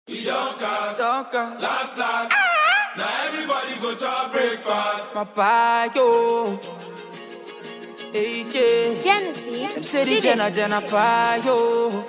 We don't cast, Don't cast. last. Now everybody go to breakfast. Papa, yo. Hey, yeah. Genesis. Them say the Jenna, pa, yo.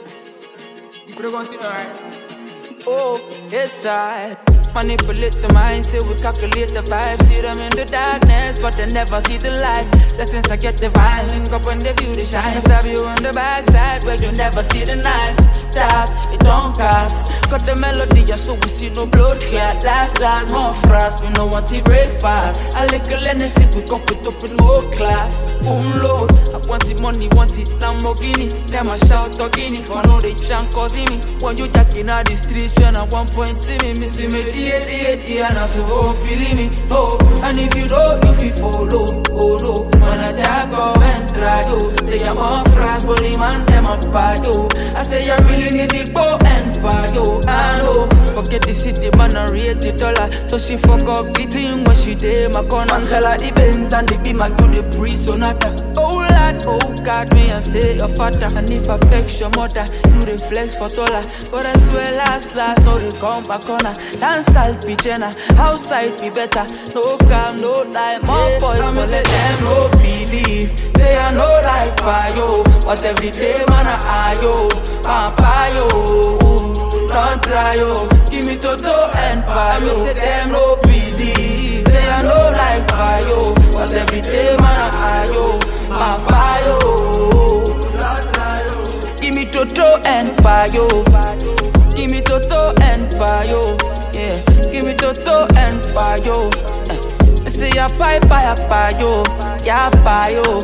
You could've gone through, alright? Oh, yes, I manipulate the mind, say we calculate the vibe. See them in the darkness, but they never see the light. That's since I get the vibe, link up when they view the shine. Stab you on the backside where you never see the knife. Dark, it don't cast. Got the melody, yeah, so we see no blood clot. Last, more frost, we know what to break fast. A little energy, we cup it up in more class. Load, I want it money, want it Lamborghini. Them a shout Togini, for no they chant causing me. When you jacking out the streets, when I 1 point see me, missing me, dear, and I say, oh, feeling me, oh. And if you don't, you feel follow, oh no. Man, I jack up and try, yo. Say I'm on France, but the man, them a bad, yo. I say, I really need the bow and bad, yo. I know, forget the city, man, I rate the dollar. So she fuck up the thing when she did my corner. Man, tell her the Benz and the beam, I do the pre-sonata. Oh lad, oh God, me and say your father. And if I flex your mother, you the flex for taller. But I swear last, no they come back on her. Dance all pigeona, outside be better. No calm, no lie, more boys, but let them no believe. They are no like by yo, but every day man I yo, papa yo. Don't try yo, give me Toto and Payo. Say them no believe. They are no like by yo, but every day man I yo, papa yo. Don't try yo, give me Toto and Payo. Give me Toto and Payo. Yeah, give me Toto and Payo. Say ya payo, ya payo.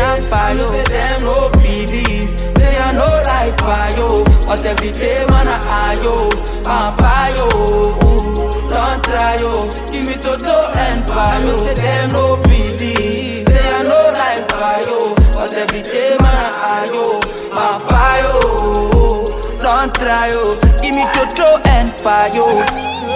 Say them no believe. Say I no like payo, but every day man I yo, payo. Don't try yo, give me Toto and payo. Say them no believe. Say I no like payo, but every day man I yo, payo. Don't try yo, give me Toto and payo.